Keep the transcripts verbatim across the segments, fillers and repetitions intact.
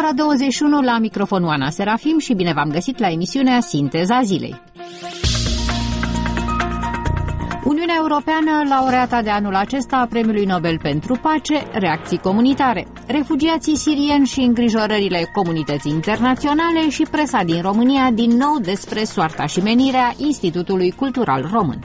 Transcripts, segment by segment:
ora douăzeci și unu la microfonul Ana Serafim și bine v-am găsit la emisiunea Sinteza Zilei. Uniunea Europeană, laureata de anul acesta a Premiului Nobel pentru Pace, reacții comunitare, refugiații sirieni și îngrijorările comunității internaționale și presa din România din nou despre soarta și menirea Institutului Cultural Român.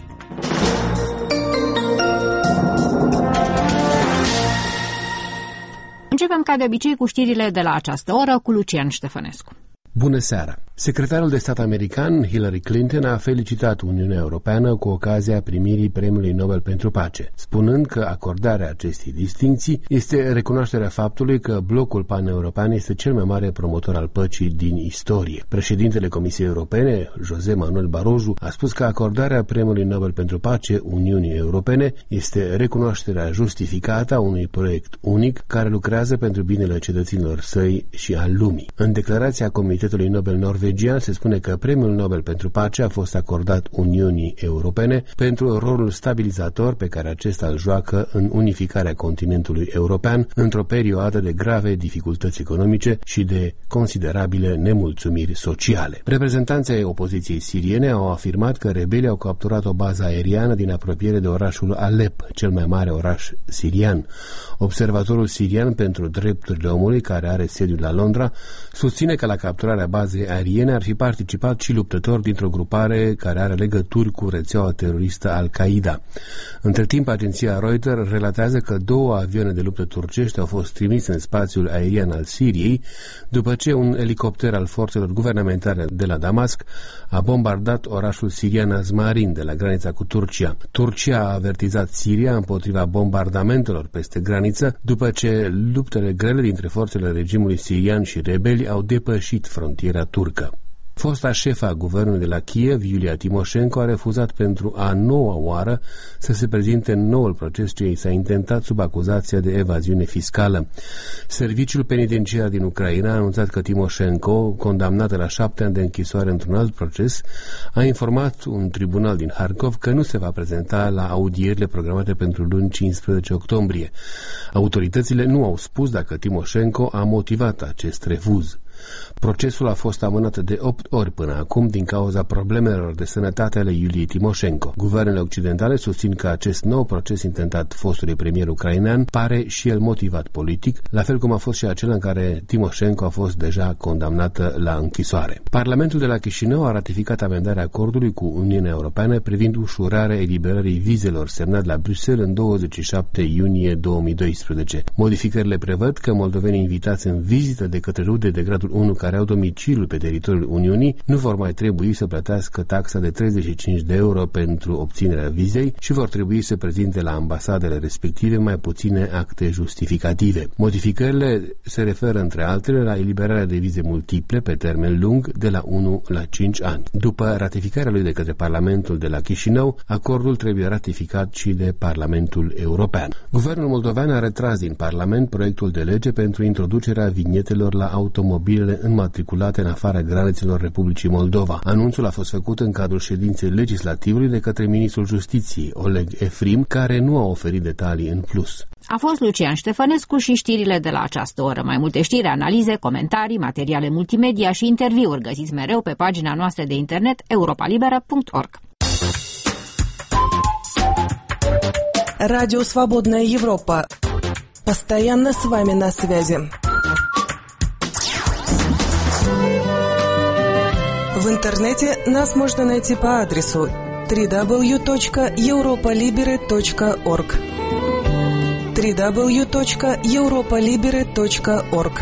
Începem ca de obicei cu știrile de la această oră cu Lucian Ștefănescu. Bună seara! Secretarul de stat american Hillary Clinton a felicitat Uniunea Europeană cu ocazia primirii Premiului Nobel pentru Pace, spunând că acordarea acestei distincții este recunoașterea faptului că blocul paneuropean este cel mai mare promotor al păcii din istorie. Președintele Comisiei Europene, José Manuel Barroso, a spus că acordarea Premiului Nobel pentru Pace Uniunii Europene este recunoașterea justificată a unui proiect unic care lucrează pentru binele cetățenilor săi și al lumii. În declarația Comitetului Nobel Norvegian se spune că Premiul Nobel pentru Pace a fost acordat Uniunii Europene pentru rolul stabilizator pe care acesta îl joacă în unificarea continentului european într-o perioadă de grave dificultăți economice și de considerabile nemulțumiri sociale. Reprezentanții opoziției siriene au afirmat că rebelii au capturat o bază aeriană din apropiere de orașul Alep, cel mai mare oraș sirian. Observatorul sirian pentru drepturile omului, care are sediul la Londra, susține că la capturarea bazei aeriene ar fi participat și luptători dintr-o grupare care are legături cu rețeaua teroristă Al-Qaeda. Între timp, agenția Reuters relatează că două avioane de luptă turcești au fost trimise în spațiul aerian al Siriei după ce un elicopter al forțelor guvernamentale de la Damasc a bombardat orașul sirian Azmarin de la granița cu Turcia. Turcia a avertizat Siria împotriva bombardamentelor peste graniță după ce luptele grele dintre forțele regimului sirian și rebeli au depășit frontiera turcă. Fosta șefa a guvernului de la Kiev, Iulia Timoșenko, a refuzat pentru a noua oară să se prezinte în noul proces ce i s-a intentat sub acuzația de evaziune fiscală. Serviciul penitenciar din Ucraina a anunțat că Timoșenko, condamnată la șapte ani de închisoare într-un alt proces, a informat un tribunal din Harkov că nu se va prezenta la audierile programate pentru luni cincisprezece octombrie. Autoritățile nu au spus dacă Timoșenko a motivat acest refuz. Procesul a fost amânat de opt ori până acum din cauza problemelor de sănătate ale Iuliei Timoșenko. Guvernele occidentale susțin că acest nou proces intentat fostului premier ucrainean pare și el motivat politic, la fel cum a fost și acela în care Timoșenko a fost deja condamnată la închisoare. Parlamentul de la Chișinău a ratificat amendarea acordului cu Uniunea Europeană privind ușurarea eliberării vizelor semnat la Bruxelles în douăzeci și șapte iunie două mii doisprezece. Modificările prevăd că moldovenii invitați în vizită de către rude de gradul unu care au domiciliul pe teritoriul Uniunii nu vor mai trebui să plătească taxa de treizeci și cinci de euro pentru obținerea vizei și vor trebui să prezinte la ambasadele respective mai puține acte justificative. Modificările se referă între altele la eliberarea de vize multiple pe termen lung de la unu la cinci ani. După ratificarea lui de către Parlamentul de la Chișinău, acordul trebuie ratificat și de Parlamentul European. Guvernul moldovean a retras din Parlament proiectul de lege pentru introducerea vignetelor la automobilele înmatriculate în afara granițelor Republicii Moldova. Anunțul a fost făcut în cadrul ședinței legislativului de către ministrul Justiției, Oleg Efrim, care nu a oferit detalii în plus. A fost Lucian Ștefănescu și știrile de la această oră. Mai multe știri, analize, comentarii, materiale multimedia și interviuri găsiți mereu pe pagina noastră de internet europa libera punct org. Радио Свободная Европа. Постоянно с вами на связи. В интернете нас можно найти по адресу дабл ю дабл ю дабл ю точка европа либере точка орг дабл ю дабл ю дабл ю точка европа либере точка орг.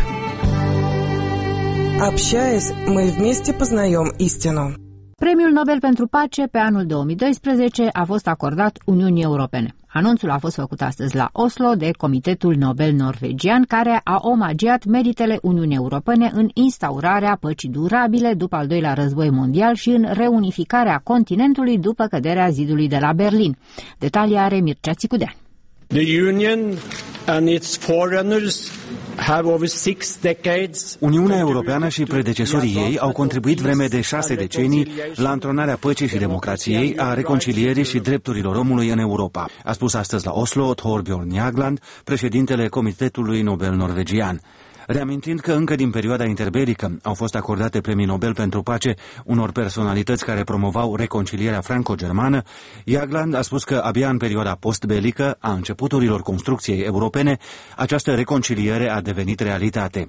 Общаясь, мы вместе познаем истину. Premiul Nobel pentru Pace pe anul două mii doisprezece a fost acordat Uniunii Europene. Anunțul a fost făcut astăzi la Oslo de Comitetul Nobel norvegian, care a omagiat meritele Uniunii Europene în instaurarea păcii durabile după al doilea război mondial și în reunificarea continentului după căderea zidului de la Berlin. Detalii are Mircea Țicudean. The Union and its forerunners have over six decades. Uniunea Europeană și predecesorii ei au contribuit vreme de șase decenii la întronarea păcii și democrației, a reconcilierii și drepturilor omului în Europa, a spus astăzi la Oslo Thorbjørn Jagland, președintele Comitetului Nobel norvegian. Reamintind că încă din perioada interbelică au fost acordate premii Nobel pentru pace unor personalități care promovau reconcilierea franco-germană, Jagland a spus că abia în perioada postbelică, a începuturilor construcției europene, această reconciliere a devenit realitate.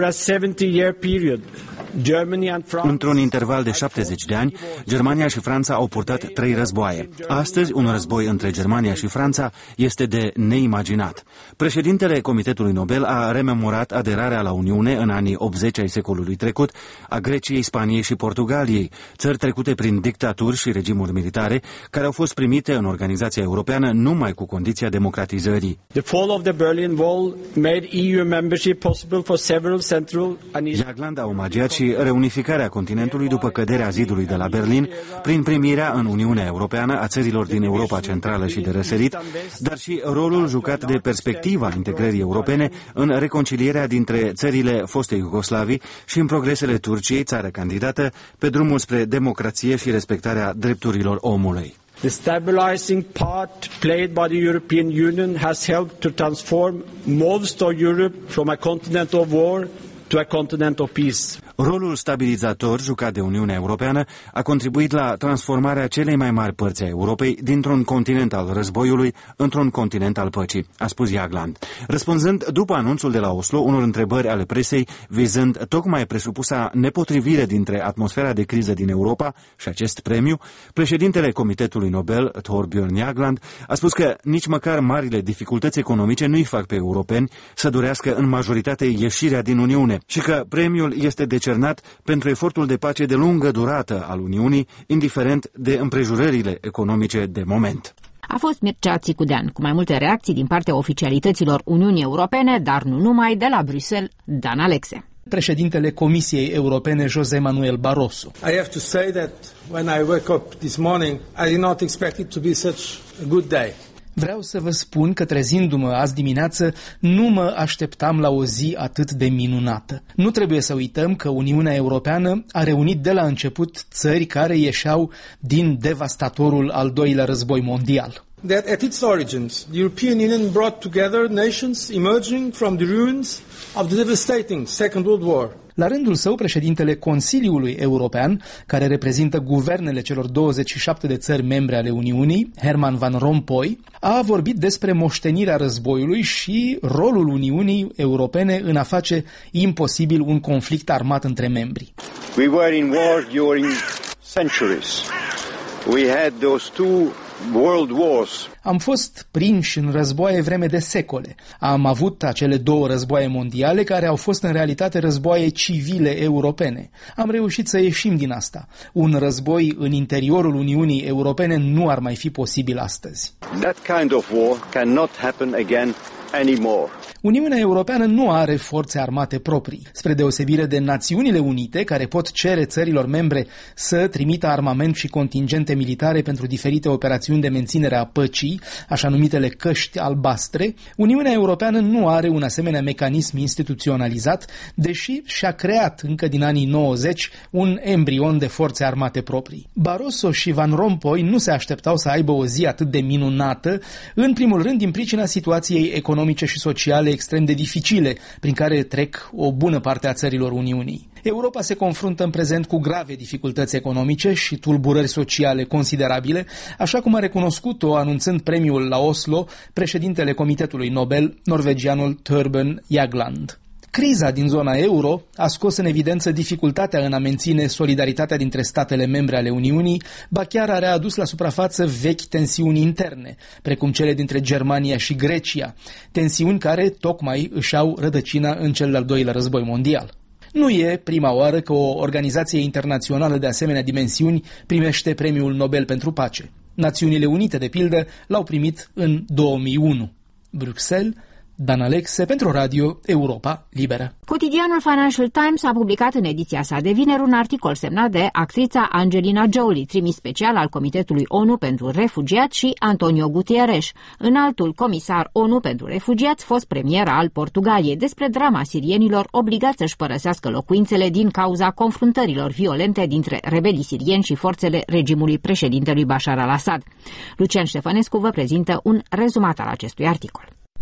Într-un interval de șaptezeci de ani, Germania și Franța au purtat trei războaie. Astăzi, un război între Germania și Franța este de neimaginat. Președintele Comitetului Nobel a rememorat aderarea la Uniune în anii optzeci ai secolului trecut a Greciei, Spaniei și Portugaliei, țări trecute prin dictaturi și regimuri militare, care au fost primite în organizația europeană numai cu condiția democratizării. The fall of the Berlin Wall made E U membership possible for several central and Jagland a omagiat și reunificarea continentului după căderea zidului de la Berlin, prin primirea în Uniunea Europeană a țărilor din Europa Centrală și de răsărit, dar și rolul jucat de perspectiva integrării europene în reconcilierea dintre țările fostei Iugoslavii și în progresele Turciei, țară candidată, pe drumul spre democrație și respectarea drepturilor omului. The stabilizing part played by the European Union has helped to transform most of Europe from a continent of war to a continent of peace. Rolul stabilizator jucat de Uniunea Europeană a contribuit la transformarea celei mai mari părți a Europei dintr-un continent al războiului într-un continent al păcii, a spus Jagland. Răspunzând după anunțul de la Oslo unor întrebări ale presei vizând tocmai presupusa nepotrivire dintre atmosfera de criză din Europa și acest premiu, președintele Comitetului Nobel, Thorbjørn Jagland, a spus că nici măcar marile dificultăți economice nu îi fac pe europeni să dorească în majoritate ieșirea din Uniune și că premiul este de decernat pentru efortul de pace de lungă durată al Uniunii, indiferent de împrejurările economice de moment. A fost Mircea Țicudean, cu mai multe reacții din partea oficialităților Uniunii Europene, dar nu numai, de la Bruxelles, Dan Alexe. Președintele Comisiei Europene, José Manuel Barroso. I have to say that when I woke up this morning, I did not expect it to be such a good day. Vreau să vă spun că trezindu-mă azi dimineață, nu mă așteptam la o zi atât de minunată. Nu trebuie să uităm că Uniunea Europeană a reunit de la început țări care ieșeau din devastatorul al doilea război mondial. That at its origins, the European Union brought together nations emerging from the ruins of the devastating Second World War. La rândul său, președintele Consiliului European, care reprezintă guvernele celor douăzeci și șapte de țări membre ale Uniunii, Herman Van Rompuy, a vorbit despre moștenirea războiului și rolul Uniunii Europene în a face imposibil un conflict armat între membri. We were in war during centuries. We had those two world wars. Am fost prinși în războaie vreme de secole. Am avut acele două războaie mondiale care au fost în realitate războaie civile europene. Am reușit să ieșim din asta. Un război în interiorul Uniunii Europene nu ar mai fi posibil astăzi. That kind of war cannot happen again anymore. Uniunea Europeană nu are forțe armate proprii, spre deosebire de Națiunile Unite, care pot cere țărilor membre să trimită armament și contingente militare pentru diferite operațiuni de menținere a păcii, așa numitele căști albastre. Uniunea Europeană nu are un asemenea mecanism instituționalizat, deși și-a creat încă din anii nouăzeci un embrion de forțe armate proprii. Barroso și Van Rompuy nu se așteptau să aibă o zi atât de minunată, în primul rând din pricina situației economice și sociale extrem de dificile prin care trec o bună parte a țărilor Uniunii. Europa se confruntă în prezent cu grave dificultăți economice și tulburări sociale considerabile, așa cum a recunoscut-o anunțând premiul la Oslo președintele Comitetului Nobel, norvegianul Thorbjørn Jagland. Criza din zona euro a scos în evidență dificultatea în a menține solidaritatea dintre statele membre ale Uniunii, ba chiar a readus la suprafață vechi tensiuni interne, precum cele dintre Germania și Grecia, tensiuni care tocmai își au rădăcina în cel de-al doilea război mondial. Nu e prima oară că o organizație internațională de asemenea dimensiuni primește premiul Nobel pentru pace. Națiunile Unite, de pildă, l-au primit în două mii unu. Bruxelles, Dan Alexe pentru Radio Europa Liberă. Cotidianul Financial Times a publicat în ediția sa de vineri un articol semnat de actrița Angelina Jolie, trimis special al Comitetului ONU pentru Refugiați, și Antonio Guterres, înaltul comisar ONU pentru Refugiați, fost premier al Portugaliei, despre drama sirienilor obligați să-și părăsească locuințele din cauza confruntărilor violente dintre rebelii sirieni și forțele regimului președintelui Bashar al-Assad. Lucian Ștefănescu vă prezintă un rezumat al acestui articol.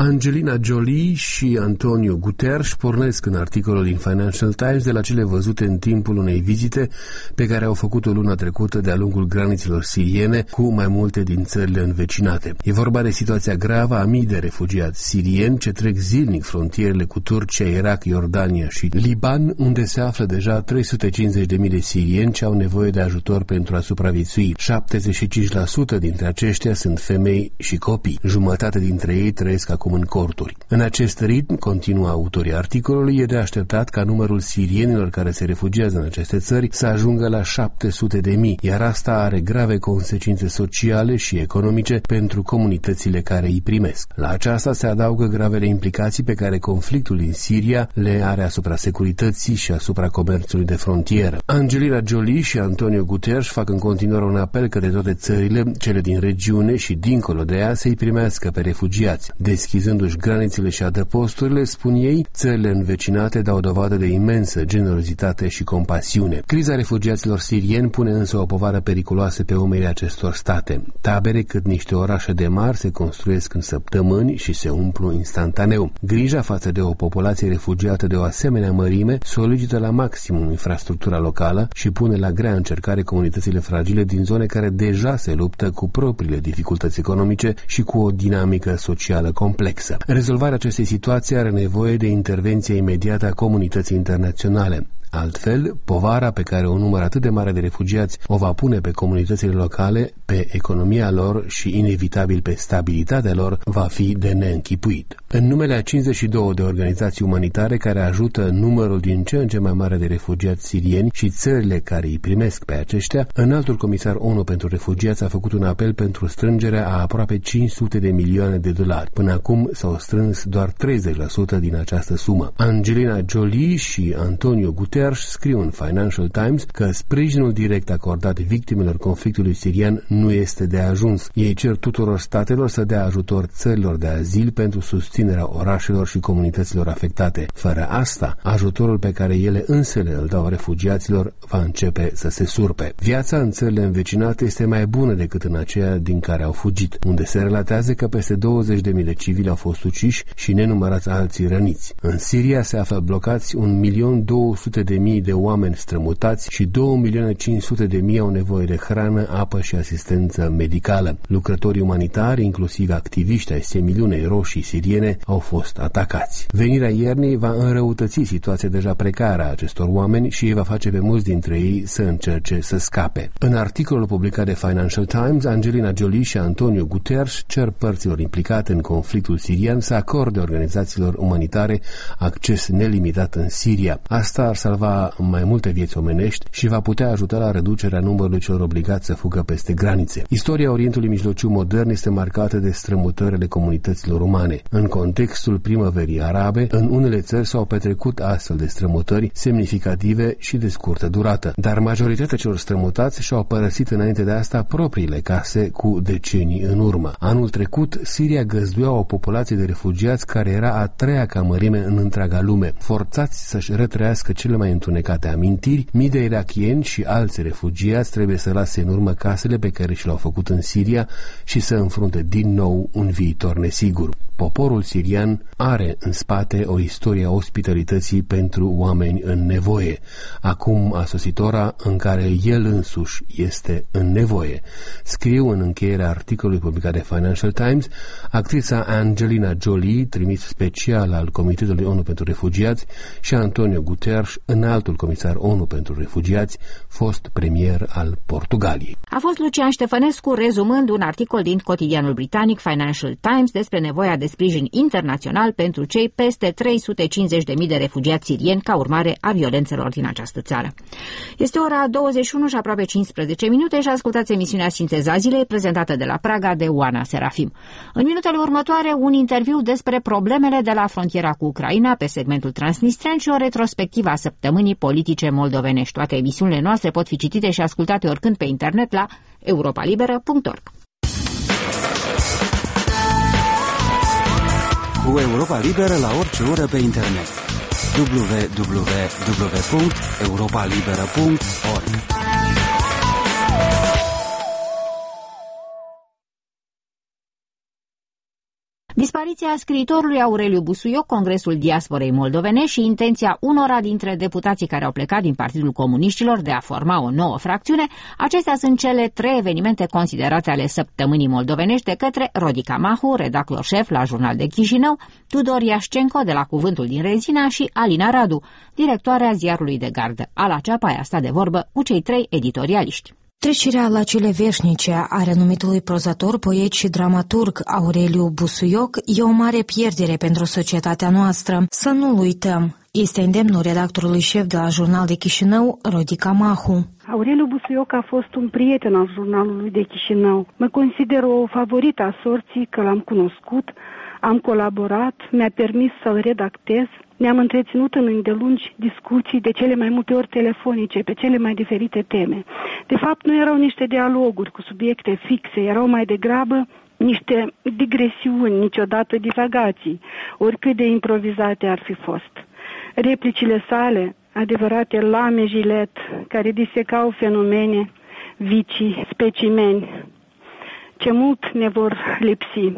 Angelina Jolie și Antonio Guterres pornesc în articolul din Financial Times de la cele văzute în timpul unei vizite pe care au făcut-o luna trecută de-a lungul granițelor siriene cu mai multe din țările învecinate. E vorba de situația gravă a mii de refugiați sirieni ce trec zilnic frontierele cu Turcia, Irak, Iordania și Liban, unde se află deja trei sute cincizeci de mii de sirieni ce au nevoie de ajutor pentru a supraviețui. șaptezeci și cinci la sută dintre aceștia sunt femei și copii. Jumătate dintre ei trăiesc acum în corturi. În acest ritm, continuă autorii articolului, e de așteptat ca numărul sirienilor care se refugiază în aceste țări să ajungă la șapte sute de mii, iar asta are grave consecințe sociale și economice pentru comunitățile care îi primesc. La aceasta se adaugă gravele implicații pe care conflictul din Siria le are asupra securității și asupra comerțului de frontieră. Angelina Jolie și Antonio Guterres fac în continuare un apel către toate țările, cele din regiune și dincolo de ea, să-i primească pe refugiați. Deschizându-și granițele și adăposturile, spun ei, țările învecinate dau dovadă de imensă generozitate și compasiune. Criza refugiaților sirieni pune însă o povară periculoasă pe umerii acestor state. Tabere cât niște orașe de mari se construiesc în săptămâni și se umplu instantaneu. Grija față de o populație refugiată de o asemenea mărime solicită la maximum infrastructura locală și pune la grea încercare comunitățile fragile din zone care deja se luptă cu propriile dificultăți economice și cu o dinamică socială complexă. Rezolvarea acestei situații are nevoie de intervenția imediată a comunității internaționale. Altfel, povara pe care un număr atât de mare de refugiați o va pune pe comunitățile locale, pe economia lor și inevitabil pe stabilitatea lor va fi de neînchipuit. În numele a cincizeci și două de organizații umanitare care ajută numărul din ce în ce mai mare de refugiați sirieni și țările care îi primesc pe aceștia, înaltul comisar ONU pentru refugiați a făcut un apel pentru strângerea a aproape cinci sute de milioane de dolari. Până acum s-au strâns doar treizeci la sută din această sumă. Angelina Jolie și Antonio Guterres scriu în Financial Times că sprijinul direct acordat victimelor conflictului sirian nu este de ajuns. Ei cer tuturor statelor să dea ajutor țărilor de azil pentru susținerea orașelor și comunităților afectate. Fără asta, ajutorul pe care ele însele îl dau refugiaților va începe să se surpe. Viața în țările învecinate este mai bună decât în aceea din care au fugit, unde se relatează că peste douăzeci de mii de civili au fost uciși și nenumărați alții răniți. În Siria se află blocați un milion două sute de mii de oameni strămutați și două milioane cinci sute de mii au nevoie de hrană, apă și asistență medicală. Lucrătorii umanitari, inclusiv activiști ai Semilunei Roșii siriene, au fost atacați. Venirea iernii va înrăutăți situația deja precară a acestor oameni și îi va face pe mulți dintre ei să încerce să scape. În articolul publicat de Financial Times, Angelina Jolie și Antonio Guterres cer părților implicate în conflictul sirian să acorde organizațiilor umanitare acces nelimitat în Siria. Asta ar salva mai multe vieți omenești și va putea ajuta la reducerea numărului celor obligați să fugă peste granițe. Istoria Orientului Mijlociu modern este marcată de strămutările comunităților umane. În contextul primăverii arabe, în unele țări s-au petrecut astfel de strămutări semnificative și de scurtă durată, dar majoritatea celor strămutați și-au părăsit înainte de asta propriile case cu decenii în urmă. Anul trecut, Siria găzduia o populație de refugiați care era a treia ca mărime în întreaga lume. Forțați să-și retrăiască cele mai întunecate amintiri, mii de irakieni și alți refugiați trebuie să lase în urmă casele pe care și le-au făcut în Siria și să înfrunte din nou un viitor nesigur. Poporul sirian are în spate o istorie a ospitalității pentru oameni în nevoie. Acum a sosit ora în care el însuși este în nevoie. Scriu în încheierea articolului publicat de Financial Times, actrița Angelina Jolie, trimis special al Comitetului ONU pentru Refugiați, și Antonio Guterres, înaltul comisar ONU pentru Refugiați, fost premier al Portugaliei. A fost Lucian Ștefănescu rezumând un articol din cotidianul britanic Financial Times despre nevoia de sprijin internațional pentru cei peste trei sute cincizeci de mii de refugiați sirieni ca urmare a violențelor din această țară. Este ora douăzeci și unu și aproape cincisprezece minute și ascultați emisiunea Sinteza Zilei prezentată de la Praga de Oana Serafim. În minutele următoare, un interviu despre problemele de la frontiera cu Ucraina pe segmentul transnistren și o retrospectivă a săptămânii politice moldovenești. Toate emisiunile noastre pot fi citite și ascultate oricând pe internet la europa liberă punct org. Cu Europa Liberă la orice oră pe internet. w w w punct europa liberă punct org. Dispariția scriitorului Aureliu Busuioc, Congresul Diasporei Moldovene și intenția unora dintre deputații care au plecat din Partidul Comuniștilor de a forma o nouă fracțiune, acestea sunt cele trei evenimente considerate ale săptămânii moldovenești de către Rodica Mahu, redactor șef la Jurnal de Chișinău, Tudor Iașcenco de la Cuvântul din Rezina și Alina Radu, directoarea ziarului de gardă. Ala Ceapai a stat de vorbă cu cei trei editorialiști. Trecerea la cele veșnice a renumitului prozator, poet și dramaturg Aureliu Busuioc e o mare pierdere pentru societatea noastră. Să nu-l uităm, este îndemnul redactorului șef de la Jurnal de Chișinău, Rodica Mahu. Aureliu Busuioc a fost un prieten al Jurnalului de Chișinău. Mă consider o favorită a sorții că l-am cunoscut, am colaborat, mi-a permis să-l redactez. Ne-am întreținut în îndelungi discuții, de cele mai multe ori telefonice, pe cele mai diferite teme. De fapt, nu erau niște dialoguri cu subiecte fixe, erau mai degrabă niște digresiuni, niciodată divagații, oricât de improvizate ar fi fost. Replicile sale, adevărate lame gilet, care disecau fenomene, vicii, specimeni, ce mult ne vor lipsi.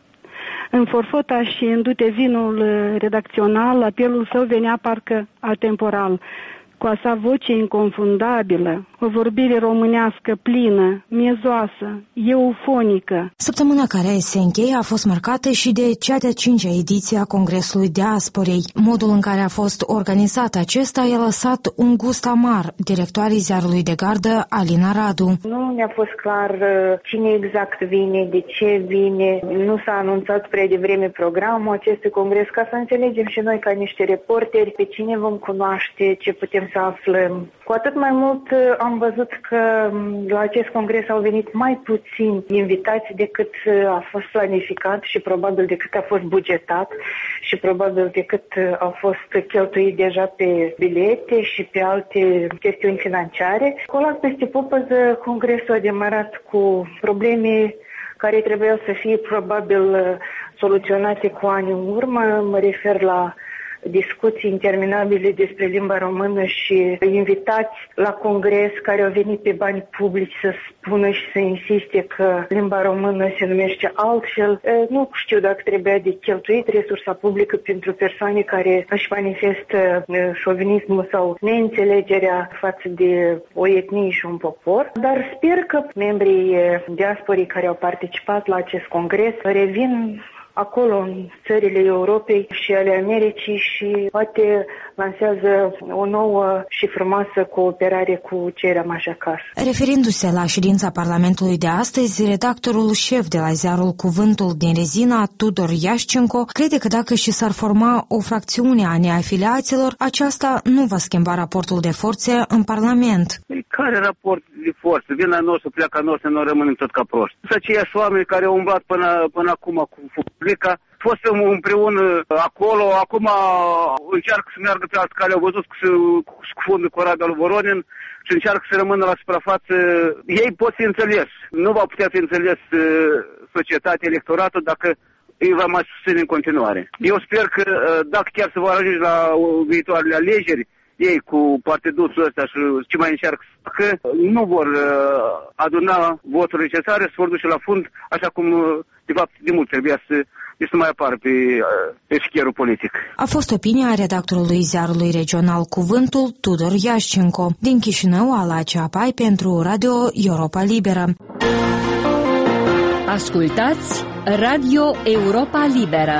În forfota și în dute vinul redacțional, apelul său venea parcă atemporal, cu a sa voce inconfundabilă, o vorbire românească plină, miezoasă, eufonică. Săptămâna care se încheie a fost marcată și de cea de-a cincea ediție a Congresului Diasporei. Modul în care a fost organizat acesta i-a lăsat un gust amar directoarei ziarului de gardă, Alina Radu. Nu ne-a fost clar cine exact vine, de ce vine, nu s-a anunțat prea devreme programul acestui congres, ca să înțelegem și noi ca niște reporteri pe cine vom cunoaște, ce putem să aflăm. Cu atât mai mult am văzut că la acest congres au venit mai puțini invitați decât a fost planificat și probabil decât a fost bugetat și probabil decât au fost cheltuit deja pe bilete și pe alte chestiuni financiare. Colat peste popăză, congresul a demarat cu probleme care trebuiau să fie probabil soluționate cu ani în urmă. Mă refer la discuții interminabile despre limba română și invitați la congres care au venit pe bani publici să spună și să insiste că limba română se numește altfel. Nu știu dacă trebuia de cheltuit resursa publică pentru persoane care își manifestă șovinismul sau neînțelegerea față de o etnie și un popor, dar sper că membrii diasporii care au participat la acest congres revin acolo în țările Europei și ale Americii și poate lansează o nouă și frumoasă cooperare cu cei rămași acasă. Referindu-se la ședința Parlamentului de astăzi, redactorul șef de la ziarul Cuvântul din Rezina, Tudor Iașcenco, crede că dacă și s-ar forma o fracțiune a neafiliaților, aceasta nu va schimba raportul de forțe în Parlament. Care raport de forță? Vin la nostru, pleacă a nostru, noi rămânem tot ca proști. Sunt aceiași oameni care au umblat până, până acum cu publica, fost împreună acolo, acum încearcă să meargă pe altă cale, au văzut cu, cu fundul corabia lui Voronin și încearcă să rămână la suprafață. Ei pot fi înțeles. Nu va putea fi înțeles societatea, electoratul, dacă îi va mai susține în continuare. Eu sper că dacă chiar se vor ajunge la viitoarele alegeri, ei cu partidusul ăsta și ce mai încearcă că nu vor aduna voturi necesare, se vor duce la fund, așa cum de fapt de mult trebuia să să mai apară pe, pe scherul politic. A fost opinia redactorului ziarului regional Cuvântul, Tudor Iașcenco, din Chișinău, Ala Ceapai, pentru Radio Europa Liberă. Ascultați Radio Europa Liberă.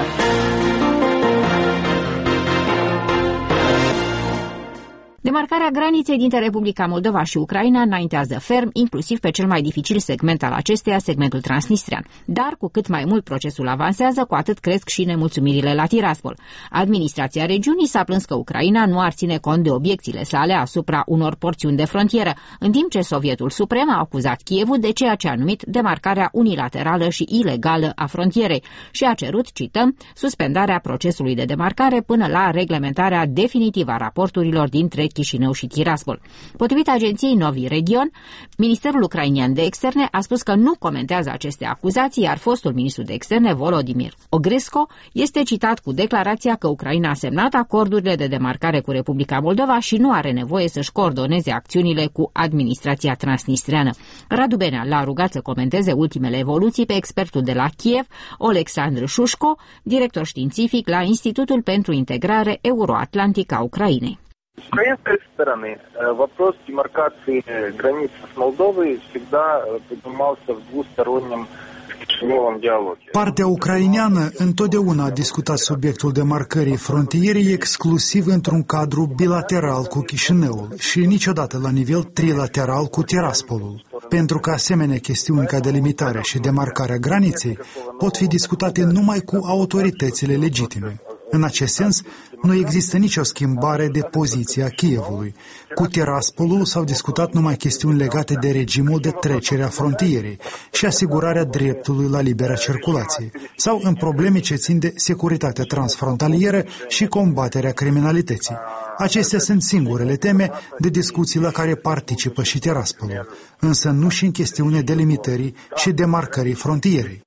Demarcarea graniței dintre Republica Moldova și Ucraina înaintează ferm, inclusiv pe cel mai dificil segment al acesteia, segmentul transnistrian. Dar cu cât mai mult procesul avansează, cu atât cresc și nemulțumirile la Tiraspol. Administrația regiunii s-a plâns că Ucraina nu ar ține cont de obiecțiile sale asupra unor porțiuni de frontieră, în timp ce Sovietul Suprem a acuzat Kievul de ceea ce a numit demarcarea unilaterală și ilegală a frontierei și a cerut, cităm, suspendarea procesului de demarcare până la reglementarea definitivă a raporturilor dintre Chișinău și Tiraspol. Potrivit agenției Novi Region, Ministerul ucrainian de Externe a spus că nu comentează aceste acuzații, iar fostul ministru de Externe, Volodymyr Ogrysko, este citat cu declarația că Ucraina a semnat acordurile de demarcare cu Republica Moldova și nu are nevoie să-și coordoneze acțiunile cu administrația transnistreană. Radu Benea l-a rugat să comenteze ultimele evoluții pe expertul de la Kiev, Oleksandr Shushko, director științific la Institutul pentru Integrare Euroatlantică a Ucrainei. С украинской стороны вопрос демаркации границ с Молдовой всегда поднимался в двустороннем Кишиневом диалоге. Partea ucraineană întotdeauna a discutat subiectul demarcării frontierei exclusiv într-un cadru bilateral cu Chișinăul și niciodată la nivel trilateral cu Tiraspolul, pentru că asemenea chestiuni ca delimitarea și demarcarea graniței pot fi discutate numai cu autoritățile legitime. În acest sens, nu există nicio schimbare de poziție a Kievului. Cu Tiraspolul s-au discutat numai chestiuni legate de regimul de trecere a frontierei și asigurarea dreptului la libera circulație, sau în probleme ce țin de securitatea transfrontalieră și combaterea criminalității. Acestea sunt singurele teme de discuții la care participă și Tiraspolul, însă nu și în chestiune delimitării și demarcării frontierei.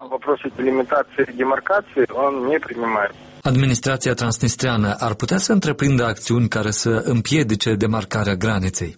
Administrația transnistreană ar putea să întreprindă acțiuni care să împiedice demarcarea graniței?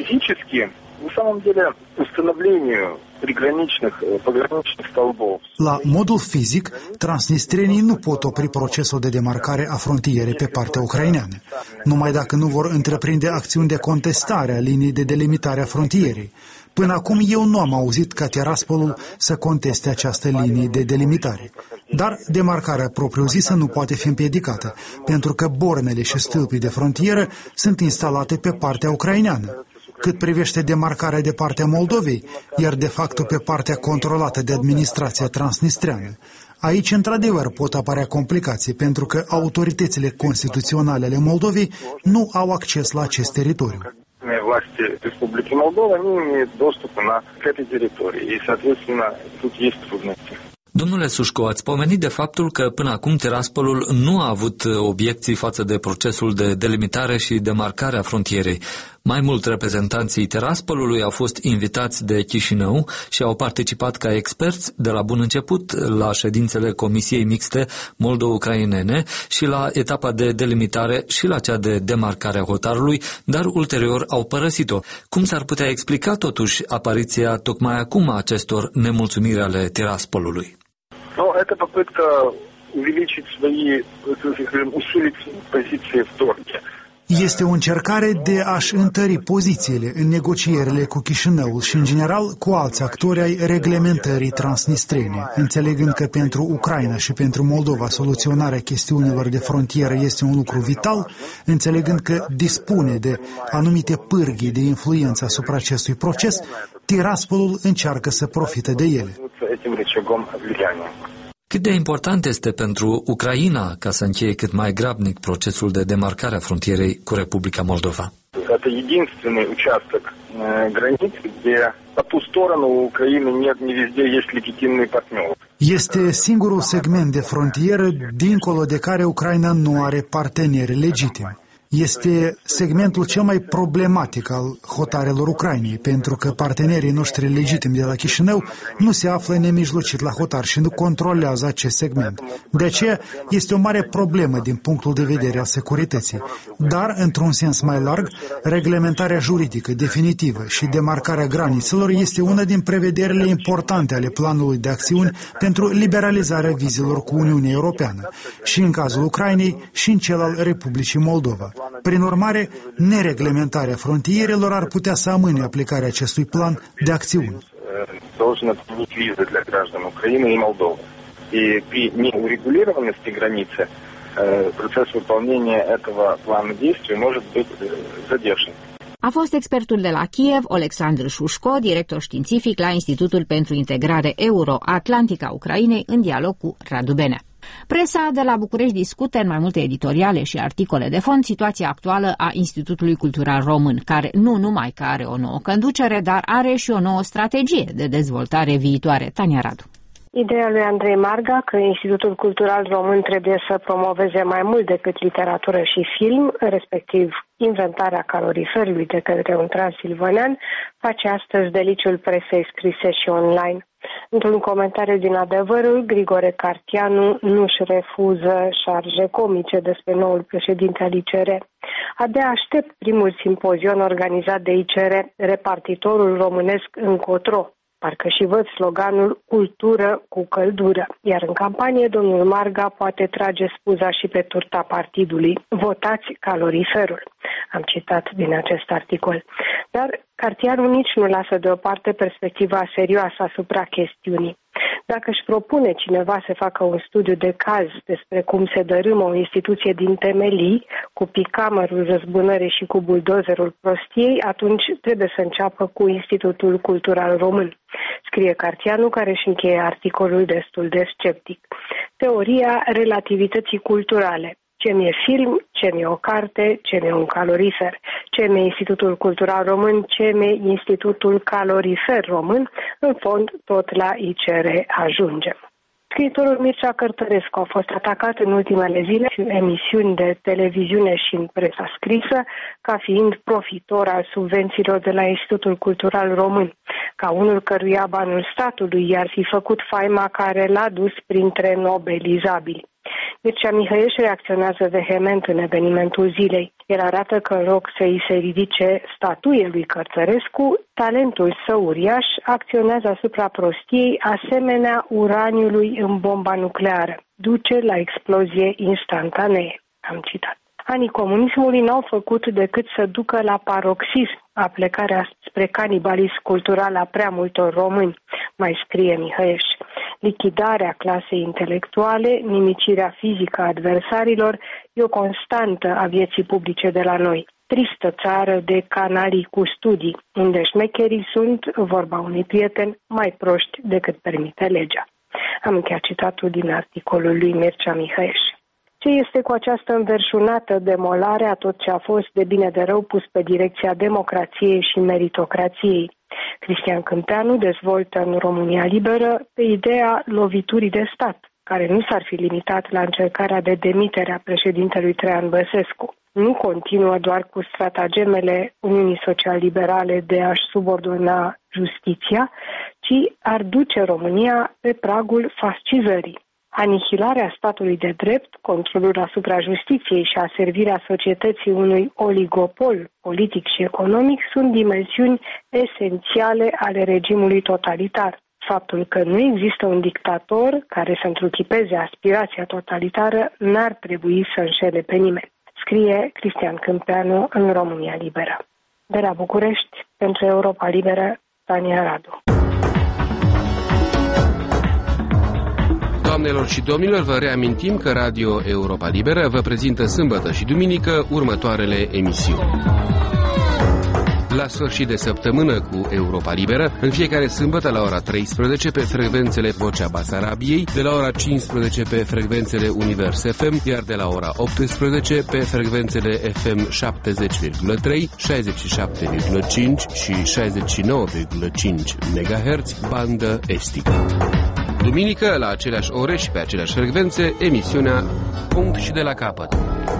La modul fizic, transnistrenii nu pot opri procesul de demarcare a frontierei pe partea ucraineană, numai dacă nu vor întreprinde acțiuni de contestare a liniei de delimitare a frontierei. Până acum eu nu am auzit ca Tiraspolul să conteste această linie de delimitare. Dar demarcarea propriu-zisă nu poate fi împiedicată, pentru că bornele și stâlpii de frontieră sunt instalate pe partea ucraineană. Cât privește demarcarea de partea Moldovei, iar de facto pe partea controlată de administrația transnistreană, aici într-adevăr pot apărea complicații, pentru că autoritățile constituționale ale Moldovei nu au acces la acest teritoriu. Власти Республики Молдова не имеют доступа на, к этой территории, и, соответственно, тут есть трудности. Domnule Sușco, ați pomenit de faptul că până acum Tiraspolul nu a avut obiecții față de procesul de delimitare și demarcare a frontierei. Mai mult, reprezentanții Tiraspolului au fost invitați de Chișinău și au participat ca experți de la bun început la ședințele Comisiei Mixte Moldo-Ucrainene și la etapa de delimitare și la cea de demarcare a hotarului, dar ulterior au părăsit-o. Cum s-ar putea explica totuși apariția tocmai acum a acestor nemulțumiri ale Tiraspolului? Ну, это попытка увеличить свои, усилить позиции в торге. Este o încercare de a-și întări pozițiile în negocierile cu Chișinăul și, în general, cu alți actori ai reglementării transnistrene, înțelegând că pentru Ucraina și pentru Moldova soluționarea chestiunilor de frontieră este un lucru vital, înțelegând că dispune de anumite pârghii de influență asupra acestui proces, Tiraspolul încearcă să profite de ele. Cât de important este pentru Ucraina ca să încheie cât mai grabnic procesul de demarcare a frontierei cu Republica Moldova? Это единственный участок границы, где по ту сторону у Украины нет, не везде есть легитимный партнер. Este singurul segment de frontieră dincolo de care Ucraina nu are parteneri legitimi. Este segmentul cel mai problematic al hotarelor Ucrainei, pentru că partenerii noștri legitimi de la Chișinău nu se află nemijlocit la hotar și nu controlează acest segment. De aceea este o mare problemă din punctul de vedere al securității. Dar, într-un sens mai larg, reglementarea juridică definitivă și demarcarea granițelor este una din prevederile importante ale planului de acțiuni pentru liberalizarea vizelor cu Uniunea Europeană, și în cazul Ucrainei și în cel al Republicii Moldova. Prin urmare, nereglementarea frontierelor ar putea să amâne aplicarea acestui plan de acțiuni. A fost expertul de la Kiev, Oleksandr Shushko, director științific la Institutul pentru Integrare Euroatlantică a Ucrainei, în dialog cu Radu Benea. Presa de la București discută în mai multe editoriale și articole de fond situația actuală a Institutului Cultural Român, care nu numai că are o nouă conducere, dar are și o nouă strategie de dezvoltare viitoare. Tania Radu. Ideea lui Andrei Marga că Institutul Cultural Român trebuie să promoveze mai mult decât literatură și film, respectiv inventarea caloriferului de către un transilvanean, face astăzi deliciul presei scrise și online. Într-un comentariu din Adevărul, Grigore Cartianu nu-și refuză șarje comice despre noul președinte al I C R. Abia aștept primul simpozion organizat de I C R, Repartitorul Românesc încotro. Parcă și văd sloganul Cultură cu căldură, iar în campanie domnul Marga poate trage spuza și pe turta partidului. Votați caloriferul. Am citat din acest articol. Dar Cartianu nici nu lasă deoparte perspectiva serioasă asupra chestiunii. Dacă își propune cineva să facă un studiu de caz despre cum se dărâmă o instituție din temelii, cu picamărul răzbunării și cu buldozerul prostiei, atunci trebuie să înceapă cu Institutul Cultural Român. Scrie Cartianu, care își încheie articolul destul de sceptic. Teoria relativității culturale. Ce mi-e film, ce mi-e o carte, ce mi-e un calorifer, ce mi-e Institutul Cultural Român, ce mi-e Institutul Calorifer Român, în fond tot la I C R ajungem. Scriitorul Mircea Cărtărescu a fost atacat în ultimele zile în emisiuni de televiziune și în presa scrisă ca fiind profitor al subvențiilor de la Institutul Cultural Român, ca unul căruia banul statului i-ar fi făcut faima care l-a dus printre nobelizabili. Mircea Mihăieș reacționează vehement în evenimentul zilei. El arată că în loc să îi se ridice statuie lui Cărtărescu, talentul său uriaș acționează asupra prostiei asemenea uraniului în bomba nucleară. Duce la explozie instantanee. Am citat. Anii comunismului n-au făcut decât să ducă la paroxism aplecarea spre canibalism cultural a prea multor români, mai scrie Mihăieș. Lichidarea clasei intelectuale, nimicirea fizică a adversarilor e o constantă a vieții publice de la noi. Tristă țară de canalii cu studii, unde șmecherii sunt, vorba unui prieten, mai proști decât permite legea. Am încheiat citatul din articolul lui Mircea Mihăieș. Ce este cu această înverșunată demolare a tot ce a fost de bine de rău pus pe direcția democrației și meritocrației? Cristian Câmpeanu dezvoltă în România Liberă pe ideea loviturii de stat, care nu s-ar fi limitat la încercarea de demitere a președintelui Traian Băsescu. Nu continuă doar cu stratagemele Uniunii Social-Liberale de a-și subordona justiția, ci ar duce România pe pragul fascizării. Anihilarea statului de drept, controlul asupra justiției și aservirea societății unui oligopol politic și economic sunt dimensiuni esențiale ale regimului totalitar. Faptul că nu există un dictator care să întruchipeze aspirația totalitară n-ar trebui să înșele pe nimeni, scrie Cristian Câmpeanu în România Liberă. De la București, pentru Europa Liberă, Tania Radu. Doamnelor și domnilor, vă reamintim că Radio Europa Liberă vă prezintă sâmbătă și duminică următoarele emisiuni. La sfârșit de săptămână cu Europa Liberă, în fiecare sâmbătă la ora treisprezece pe frecvențele Vocea Basarabiei, de la ora cincisprezece pe frecvențele Univers F M, iar de la ora optsprezece pe frecvențele F M șaptezeci virgulă trei, șaizeci și șapte virgulă cinci și șaizeci și nouă virgulă cinci megahertz, bandă estică. Duminică, la aceleași ore și pe aceleași frecvențe, emisiunea Punct și de la capăt.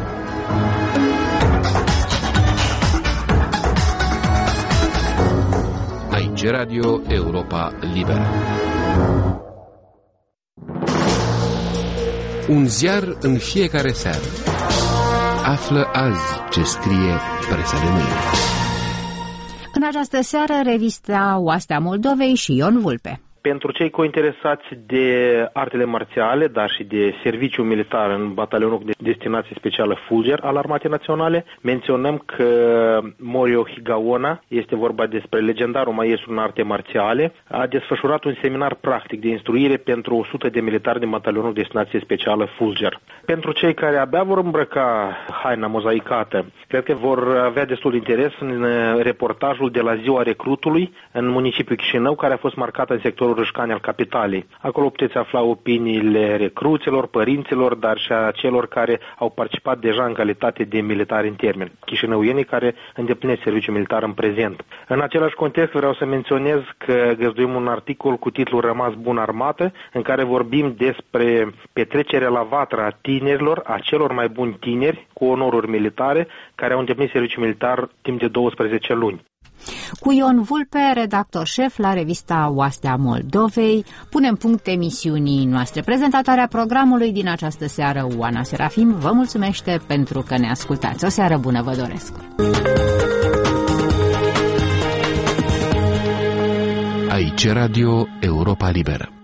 Aici Radio Europa Liberă. Un ziar în fiecare seară. Află azi ce scrie presa de mâine. În această seară, revista Oastea Moldovei și Ion Vulpe. Pentru cei cointeresați de artele marțiale, dar și de serviciu militar în batalionul de destinație specială Fulger al Armatei Naționale, menționăm că Morio Higaona, este vorba despre legendarul maestru în arte marțiale, a desfășurat un seminar practic de instruire pentru o sută de militari din batalionul de destinație specială Fulger. Pentru cei care abia vor îmbrăca haina mozaicată, cred că vor avea destul de interes în reportajul de la Ziua Recrutului în municipiul Chișinău, care a fost marcat în sectorul cartierul Râșcani al capitalei. Acolo puteți afla opiniile recruților, părinților, dar și a celor care au participat deja în calitate de militari în termen, chișinăuienii care îndeplinesc serviciul militar în prezent. În același context vreau să menționez că găzduim un articol cu titlul Rămas bun armată, în care vorbim despre petrecerea la vatră a tinerilor, a celor mai buni tineri cu onoruri militare, care au îndeplinit serviciul militar timp de douăsprezece luni. Cu Ion Vulpe, redactor șef la revista Oastea Moldovei, punem punct emisiunii noastre. Prezentatoarea programului din această seară, Oana Serafim, vă mulțumește pentru că ne ascultați. O seară bună vă doresc! Aici Radio Europa Liberă.